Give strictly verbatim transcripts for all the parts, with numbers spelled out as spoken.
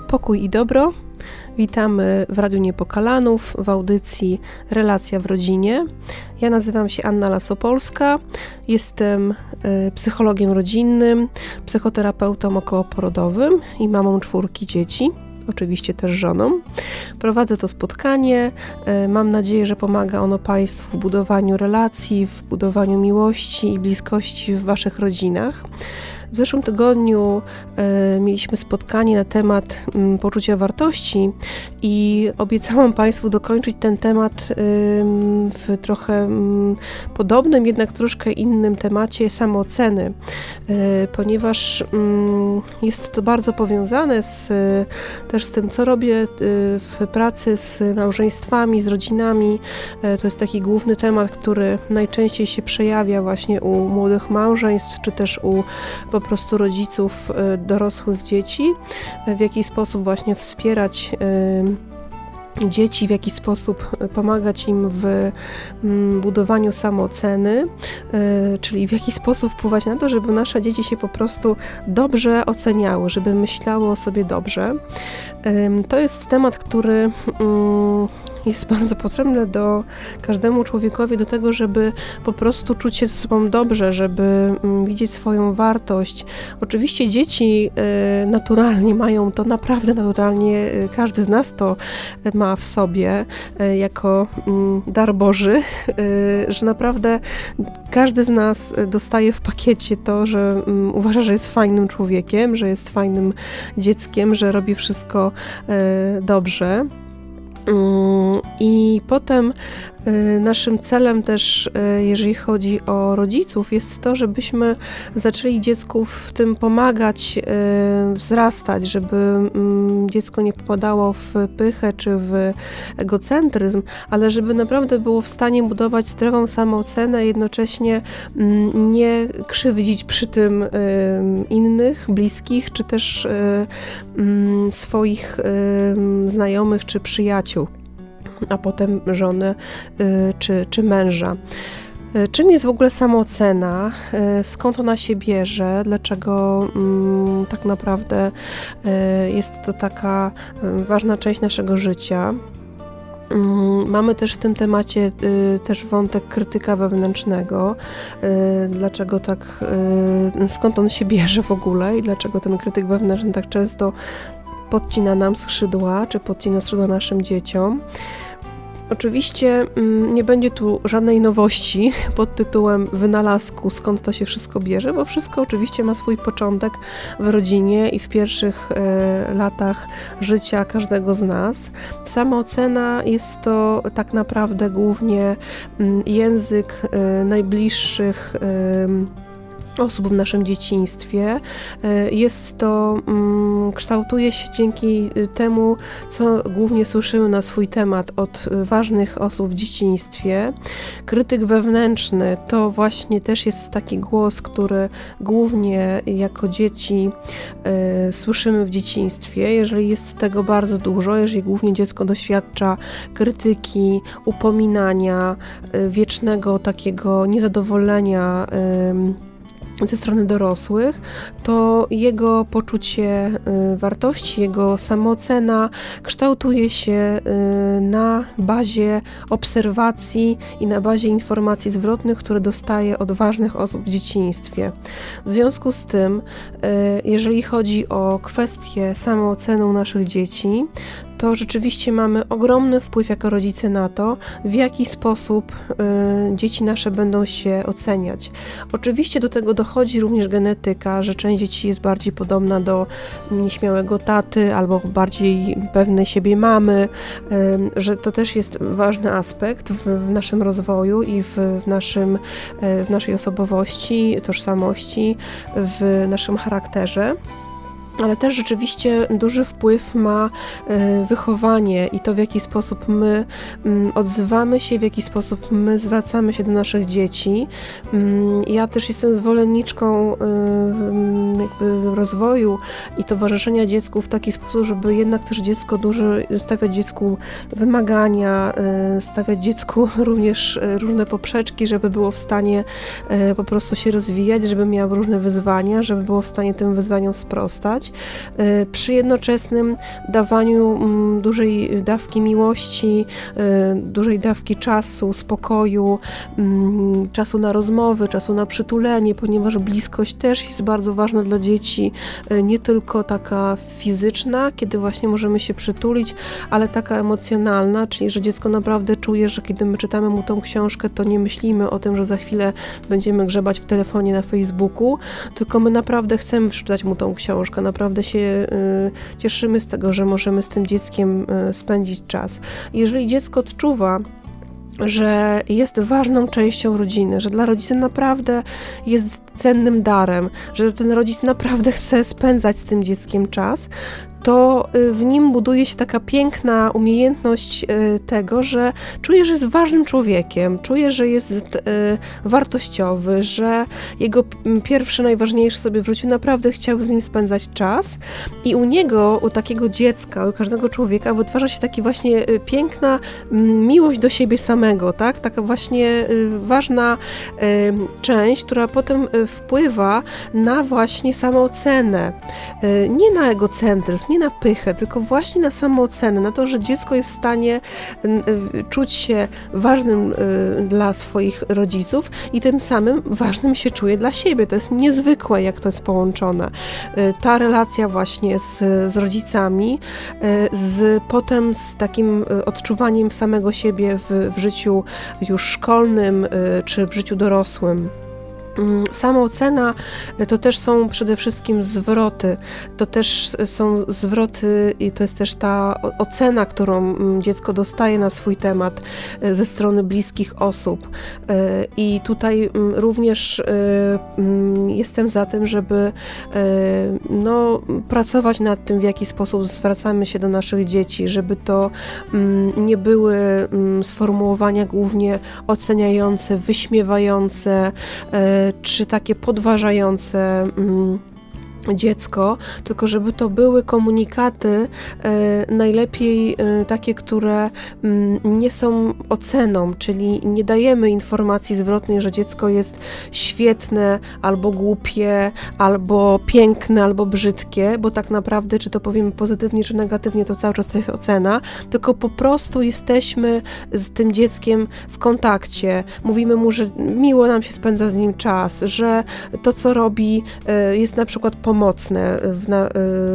Pokój i dobro. Witamy w Radiu Niepokalanów w audycji Relacja w rodzinie. Ja nazywam się Anna Lasopolska, jestem psychologiem rodzinnym, psychoterapeutą okołoporodowym i mamą czwórki dzieci, oczywiście też żoną. Prowadzę to spotkanie, mam nadzieję, że pomaga ono Państwu w budowaniu relacji, w budowaniu miłości i bliskości w Waszych rodzinach. W zeszłym tygodniu e, mieliśmy spotkanie na temat m, poczucia wartości i obiecałam Państwu dokończyć ten temat e, w trochę m, podobnym, jednak troszkę innym temacie samooceny, e, ponieważ m, jest to bardzo powiązane z, też z tym, co robię e, w pracy z małżeństwami, z rodzinami. E, to jest taki główny temat, który najczęściej się przejawia właśnie u młodych małżeństw, czy też u po prostu rodziców dorosłych dzieci, w jaki sposób właśnie wspierać dzieci, w jaki sposób pomagać im w budowaniu samooceny, czyli w jaki sposób wpływać na to, żeby nasze dzieci się po prostu dobrze oceniały, żeby myślały o sobie dobrze. To jest temat, który jest bardzo potrzebny do każdemu człowiekowi do tego, żeby po prostu czuć się ze sobą dobrze, żeby widzieć swoją wartość. Oczywiście dzieci naturalnie mają to, naprawdę naturalnie, każdy z nas to ma w sobie jako dar Boży, że naprawdę każdy z nas dostaje w pakiecie to, że uważa, że jest fajnym człowiekiem, że jest fajnym dzieckiem, że robi wszystko dobrze. I potem naszym celem też, jeżeli chodzi o rodziców, jest to, żebyśmy zaczęli dziecku w tym pomagać wzrastać, żeby dziecko nie popadało w pychę czy w egocentryzm, ale żeby naprawdę było w stanie budować zdrową samoocenę, jednocześnie nie krzywdzić przy tym innych, bliskich, czy też swoich znajomych czy przyjaciół, a potem żonę czy, czy męża. Czym jest w ogóle samoocena? Skąd ona się bierze? Dlaczego mm, tak naprawdę jest to taka ważna część naszego życia? Mamy też w tym temacie y, też wątek krytyka wewnętrznego. Y, dlaczego tak, y, skąd on się bierze w ogóle i dlaczego ten krytyk wewnętrzny tak często podcina nam skrzydła, czy podcina skrzydła naszym dzieciom. Oczywiście nie będzie tu żadnej nowości pod tytułem wynalazku, skąd to się wszystko bierze, bo wszystko oczywiście ma swój początek w rodzinie i w pierwszych e, latach życia każdego z nas. Samoocena jest to tak naprawdę głównie m, język e, najbliższych e, osób w naszym dzieciństwie. Jest to, kształtuje się dzięki temu, co głównie słyszymy na swój temat od ważnych osób w dzieciństwie. Krytyk wewnętrzny to właśnie też jest taki głos, który głównie jako dzieci słyszymy w dzieciństwie. Jeżeli jest tego bardzo dużo, jeżeli głównie dziecko doświadcza krytyki, upominania, wiecznego takiego niezadowolenia ze strony dorosłych, to jego poczucie y, wartości, jego samoocena kształtuje się y, na bazie obserwacji i na bazie informacji zwrotnych, które dostaje od ważnych osób w dzieciństwie. W związku z tym, y, jeżeli chodzi o kwestię samooceny naszych dzieci, to rzeczywiście mamy ogromny wpływ jako rodzice na to, w jaki sposób y, dzieci nasze będą się oceniać. Oczywiście do tego dochodzi również genetyka, że część dzieci jest bardziej podobna do nieśmiałego taty albo bardziej pewnej siebie mamy, y, że to też jest ważny aspekt w, w naszym rozwoju i w, w, naszym, y, w naszej osobowości, tożsamości, w naszym charakterze. Ale też rzeczywiście duży wpływ ma wychowanie i to, w jaki sposób my odzywamy się, w jaki sposób my zwracamy się do naszych dzieci. Ja też jestem zwolenniczką jakby rozwoju i towarzyszenia dziecku w taki sposób, żeby jednak też dziecko duży, stawiać dziecku wymagania, stawiać dziecku również różne poprzeczki, żeby było w stanie po prostu się rozwijać, żeby miało różne wyzwania, żeby było w stanie tym wyzwaniom sprostać. rozwijać, przy jednoczesnym dawaniu dużej dawki miłości, dużej dawki czasu, spokoju, czasu na rozmowy, czasu na przytulenie, ponieważ bliskość też jest bardzo ważna dla dzieci, nie tylko taka fizyczna, kiedy właśnie możemy się przytulić, ale taka emocjonalna, czyli że dziecko naprawdę czuje, że kiedy my czytamy mu tą książkę, to nie myślimy o tym, że za chwilę będziemy grzebać w telefonie na Facebooku, tylko my naprawdę chcemy przeczytać mu tą książkę, naprawdę się y, cieszymy z tego, że możemy z tym dzieckiem y, spędzić czas. Jeżeli dziecko odczuwa, że jest ważną częścią rodziny, że dla rodzica naprawdę jest cennym darem, że ten rodzic naprawdę chce spędzać z tym dzieckiem czas, to w nim buduje się taka piękna umiejętność tego, że czuje, że jest ważnym człowiekiem, czuje, że jest wartościowy, że jego pierwszy, najważniejszy sobie w życiu naprawdę chciał z nim spędzać czas i u niego, u takiego dziecka, u każdego człowieka wytwarza się taka właśnie piękna miłość do siebie samego, tak? Taka właśnie ważna część, która potem wpływa na właśnie samoocenę, nie na egocentryzm, nie na pychę, tylko właśnie na samoocenę, na to, że dziecko jest w stanie czuć się ważnym dla swoich rodziców i tym samym ważnym się czuje dla siebie. To jest niezwykłe, jak to jest połączone. Ta relacja właśnie z, z rodzicami, z potem z takim odczuwaniem samego siebie w, w życiu już szkolnym czy w życiu dorosłym. Samoocena to też są przede wszystkim zwroty, to też są zwroty i to jest też ta ocena, którą dziecko dostaje na swój temat ze strony bliskich osób. I tutaj również jestem za tym, żeby no, pracować nad tym, w jaki sposób zwracamy się do naszych dzieci, żeby to nie były sformułowania głównie oceniające, wyśmiewające, czy takie podważające mm, dziecko, tylko żeby to były komunikaty e, najlepiej e, takie, które m, nie są oceną, czyli nie dajemy informacji zwrotnej, że dziecko jest świetne, albo głupie, albo piękne, albo brzydkie, bo tak naprawdę, czy to powiemy pozytywnie, czy negatywnie, to cały czas to jest ocena, tylko po prostu jesteśmy z tym dzieckiem w kontakcie, mówimy mu, że miło nam się spędza z nim czas, że to, co robi, e, jest na przykład pomocne, mocne w, na,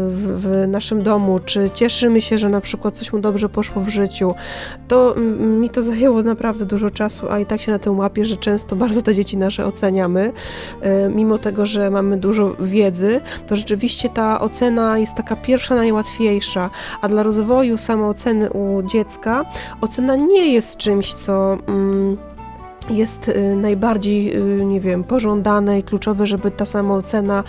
w naszym domu, czy cieszymy się, że na przykład coś mu dobrze poszło w życiu, to mi to zajęło naprawdę dużo czasu, a i tak się na tym łapię, że często bardzo te dzieci nasze oceniamy, mimo tego, że mamy dużo wiedzy, to rzeczywiście ta ocena jest taka pierwsza, najłatwiejsza, a dla rozwoju samooceny u dziecka ocena nie jest czymś, co mm, jest najbardziej, nie wiem, pożądane i kluczowe, żeby ta samoocena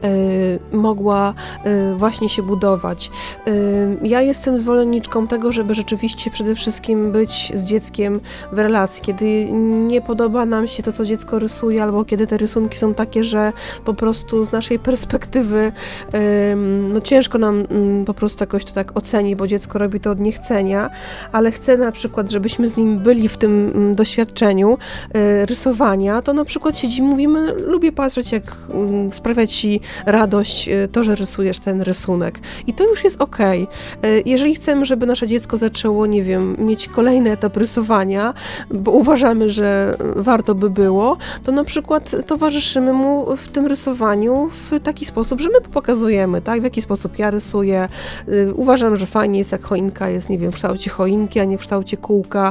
y, mogła y, właśnie się budować. Y, ja jestem zwolenniczką tego, żeby rzeczywiście przede wszystkim być z dzieckiem w relacji, kiedy nie podoba nam się to, co dziecko rysuje, albo kiedy te rysunki są takie, że po prostu z naszej perspektywy y, no ciężko nam y, po prostu jakoś to tak oceni, bo dziecko robi to od niechcenia, ale chcę na przykład, żebyśmy z nim byli w tym y, doświadczeniu, rysowania, to na przykład siedzimy, mówimy, lubię patrzeć, jak sprawia Ci radość to, że rysujesz ten rysunek. I to już jest okej. Jeżeli chcemy, żeby nasze dziecko zaczęło, nie wiem, mieć kolejny etap rysowania, bo uważamy, że warto by było, to na przykład towarzyszymy mu w tym rysowaniu w taki sposób, że my pokazujemy, tak, w jaki sposób ja rysuję. Uważam, że fajnie jest, jak choinka jest, nie wiem, w kształcie choinki, a nie w kształcie kółka.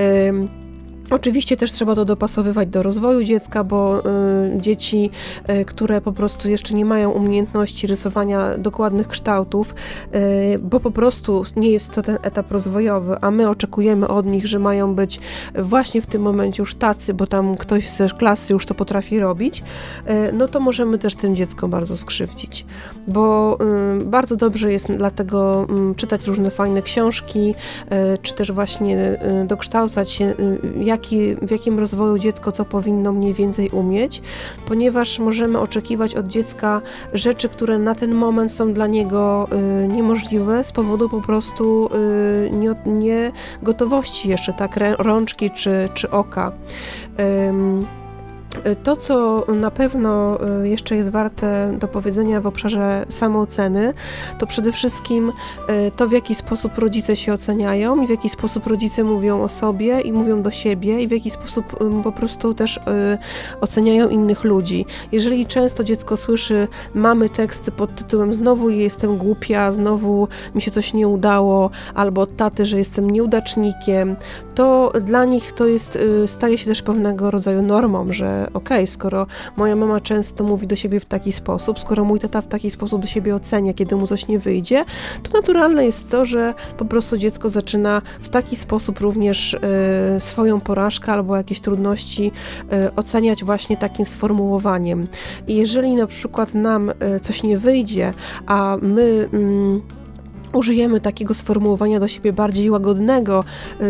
Oczywiście też trzeba to dopasowywać do rozwoju dziecka, bo y, dzieci, y, które po prostu jeszcze nie mają umiejętności rysowania dokładnych kształtów, y, bo po prostu nie jest to ten etap rozwojowy, a my oczekujemy od nich, że mają być właśnie w tym momencie już tacy, bo tam ktoś z klasy już to potrafi robić, y, no to możemy też tym dziecko bardzo skrzywdzić, bo y, bardzo dobrze jest dlatego y, czytać różne fajne książki, y, czy też właśnie y, dokształcać się, y, jaki, w jakim rozwoju dziecko co powinno mniej więcej umieć, ponieważ możemy oczekiwać od dziecka rzeczy, które na ten moment są dla niego y, niemożliwe z powodu po prostu y, nie, nie gotowości jeszcze, tak, rączki czy, czy oka. Ym, To, co na pewno jeszcze jest warte do powiedzenia w obszarze samooceny, to przede wszystkim to, w jaki sposób rodzice się oceniają i w jaki sposób rodzice mówią o sobie i mówią do siebie i w jaki sposób po prostu też oceniają innych ludzi. Jeżeli często dziecko słyszy mamy teksty pod tytułem znowu jestem głupia, znowu mi się coś nie udało, albo od taty, że jestem nieudacznikiem, to dla nich to jest, staje się też pewnego rodzaju normą, że okej, okay, skoro moja mama często mówi do siebie w taki sposób, skoro mój tata w taki sposób do siebie ocenia, kiedy mu coś nie wyjdzie, to naturalne jest to, że po prostu dziecko zaczyna w taki sposób również y, swoją porażkę albo jakieś trudności y, oceniać właśnie takim sformułowaniem. I jeżeli na przykład nam y, coś nie wyjdzie, a my... Y, użyjemy takiego sformułowania do siebie bardziej łagodnego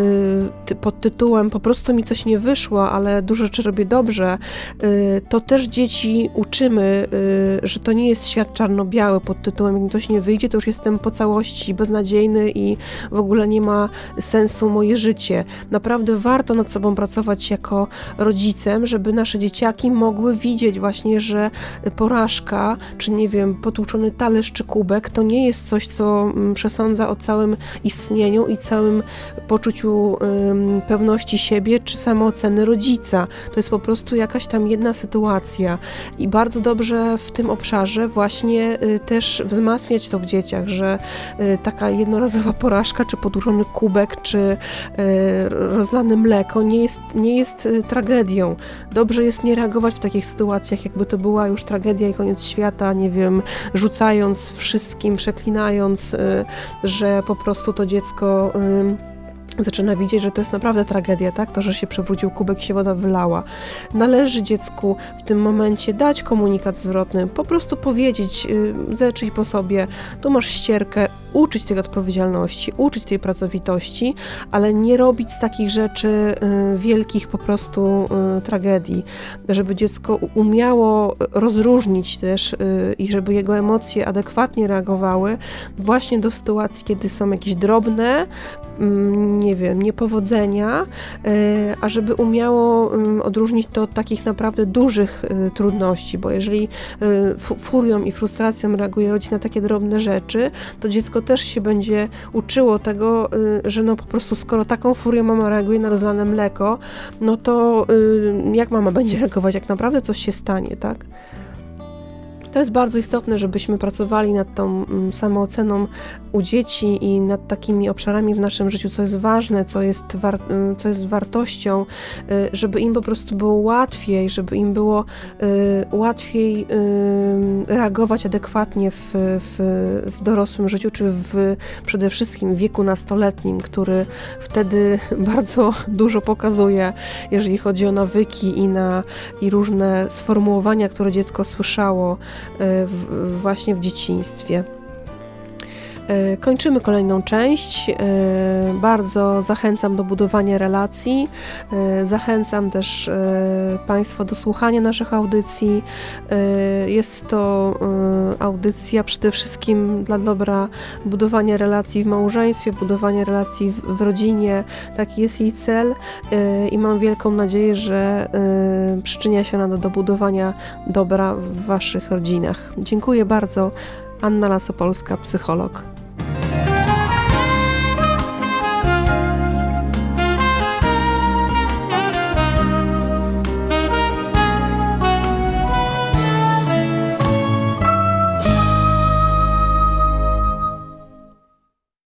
yy, pod tytułem po prostu mi coś nie wyszło, ale dużo rzeczy robię dobrze, yy, to też dzieci uczymy, yy, że to nie jest świat czarno-biały pod tytułem jak mi coś nie wyjdzie, to już jestem po całości beznadziejny i w ogóle nie ma sensu moje życie. Naprawdę warto nad sobą pracować jako rodzicem, żeby nasze dzieciaki mogły widzieć właśnie, że porażka, czy nie wiem, potłuczony talerz czy kubek to nie jest coś, co przesądza o całym istnieniu i całym poczuciu ym, pewności siebie czy samooceny rodzica. To jest po prostu jakaś tam jedna sytuacja i bardzo dobrze w tym obszarze właśnie y, też wzmacniać to w dzieciach, że y, taka jednorazowa porażka, czy podłużony kubek, czy y, rozlane mleko nie jest, nie jest y, tragedią. Dobrze jest nie reagować w takich sytuacjach, jakby to była już tragedia i koniec świata, nie wiem, rzucając wszystkim, przeklinając, y, że po prostu to dziecko y, zaczyna widzieć, że to jest naprawdę tragedia, tak? To, że się przewrócił kubek i się woda wylała. Należy dziecku w tym momencie dać komunikat zwrotny, po prostu powiedzieć, yy, zetrzyj po sobie, tu masz ścierkę, uczyć tej odpowiedzialności, uczyć tej pracowitości, ale nie robić z takich rzeczy yy, wielkich po prostu yy, tragedii, żeby dziecko umiało rozróżnić też yy, i żeby jego emocje adekwatnie reagowały właśnie do sytuacji, kiedy są jakieś drobne, yy, nie wiem, niepowodzenia, a żeby umiało odróżnić to od takich naprawdę dużych trudności, bo jeżeli furią i frustracją reaguje rodzic na takie drobne rzeczy, to dziecko też się będzie uczyło tego, że no po prostu skoro taką furią mama reaguje na rozlane mleko, no to jak mama będzie reagować, jak naprawdę coś się stanie, tak? To jest bardzo istotne, żebyśmy pracowali nad tą samooceną u dzieci i nad takimi obszarami w naszym życiu, co jest ważne, co jest, war- co jest wartością, żeby im po prostu było łatwiej, żeby im było y, łatwiej y, reagować adekwatnie w, w, w dorosłym życiu, czy w, przede wszystkim w wieku nastoletnim, który wtedy bardzo dużo pokazuje, jeżeli chodzi o nawyki i, na, i różne sformułowania, które dziecko słyszało W, właśnie w dzieciństwie. Kończymy kolejną część. Bardzo zachęcam do budowania relacji. Zachęcam też Państwa do słuchania naszych audycji. Jest to audycja przede wszystkim dla dobra budowania relacji w małżeństwie, budowania relacji w, w rodzinie. Taki jest jej cel i mam wielką nadzieję, że przyczynia się ona do budowania dobra w Waszych rodzinach. Dziękuję bardzo. Anna Lasopolska, psycholog.